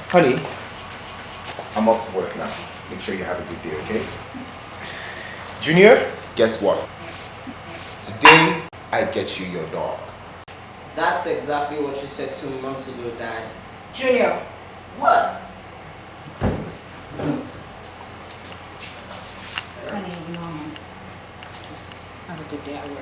Honey, I'm off to work now. Make sure you have a good day, okay? Junior, guess what? Today, I get you your dog. That's exactly what you said 2 months ago, Dad. Junior. What? Honey, just have a good day at work.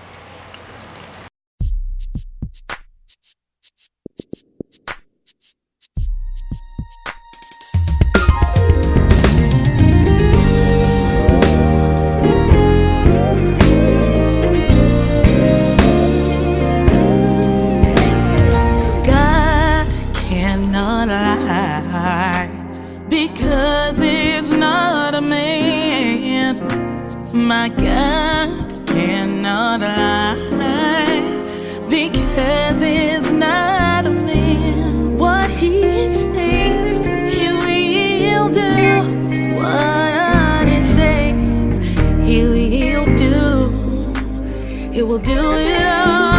My God cannot lie because it's not a man. What he states, he will do. What he says, he will do. He will do it all.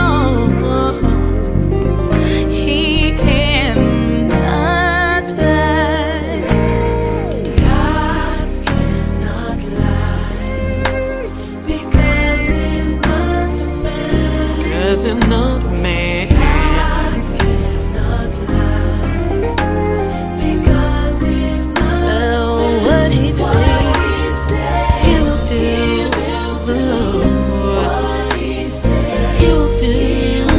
He cannot lie. God cannot lie. Cause it's not a man. God cannot lie. Because he's not a man. What he says, he will do. What he says, he will do.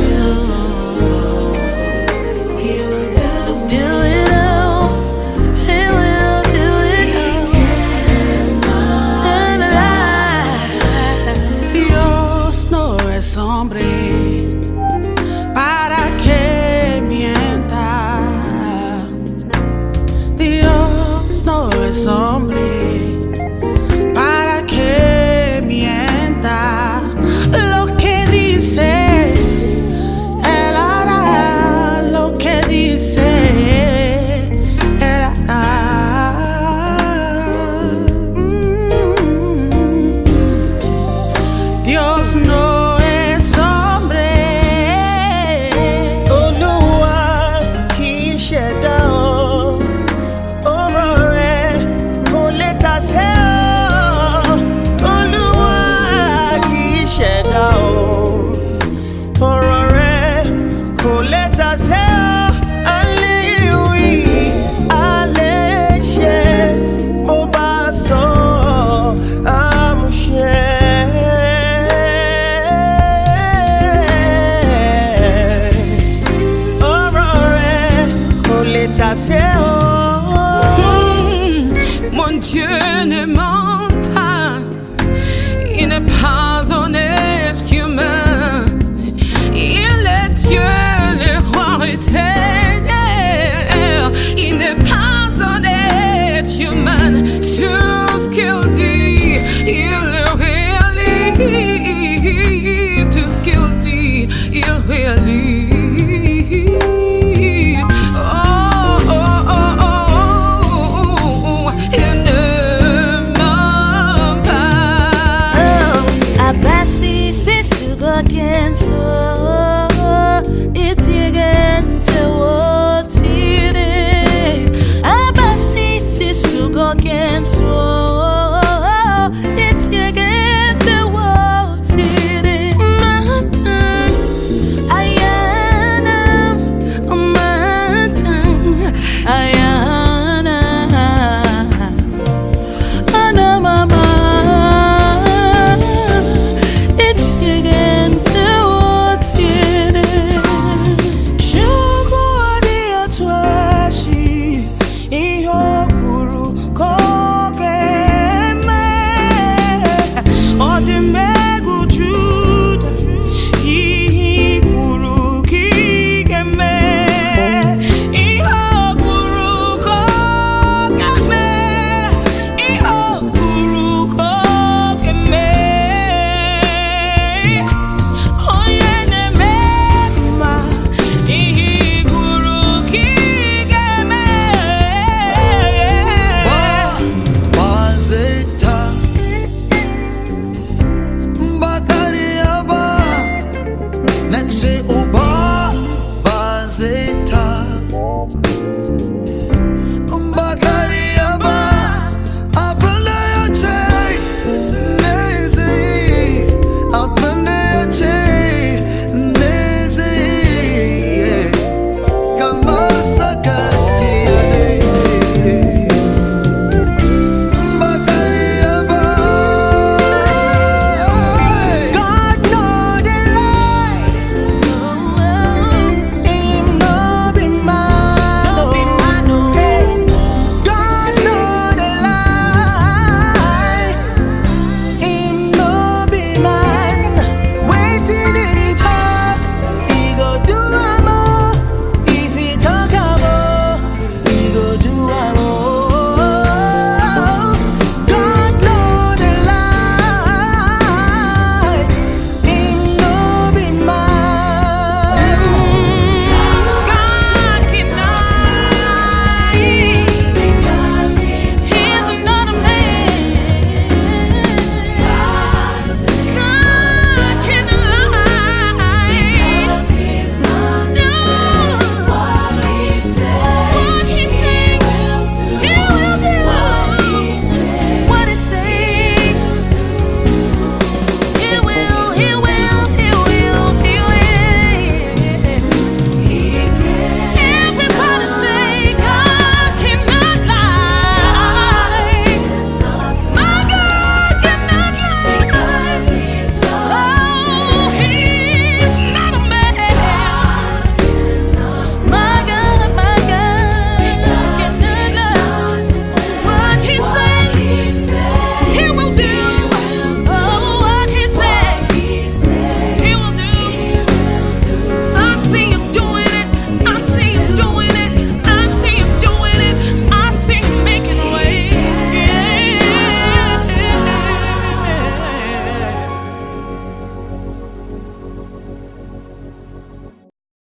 He will do it all. He will do it all. And lie. Dios no es hombre para que mienta. Dios no es hombre para que mienta. Lo que dice, él hará. Lo que dice, él hará. Dios no es hombre. Olúwa kì í ṣẹ̀dá o. Ọ̀rọ̀ rẹ̀ kò lè tàsé o. Olúwa kì í ṣẹ̀dá o. Ọ̀rọ̀ rẹ̀ kò lè tàsé o. Àléwí, àléṣe, bó bá sọ, àmúṣe. Mon Dieu ne ment